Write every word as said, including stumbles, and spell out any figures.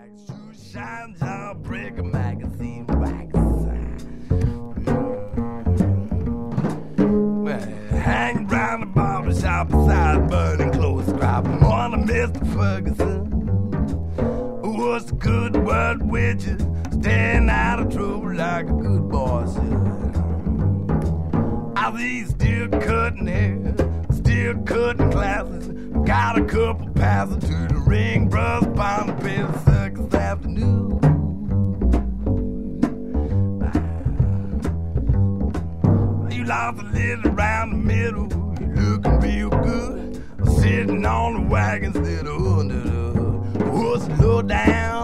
Shine Jawbreaker magazine wax. Well, hang round the barber shop beside burning clothes scrap. Morning, Mister Ferguson. What's the good word with you? Staying out of trouble like a good boy should. Are these still cutting hair? Still cutting classes? Got a couple passes to the ring, brush, pound the pin circus afternoon. You lost a little around the middle, you looking real good. Sitting on the wagon instead of under the hood. What's low down?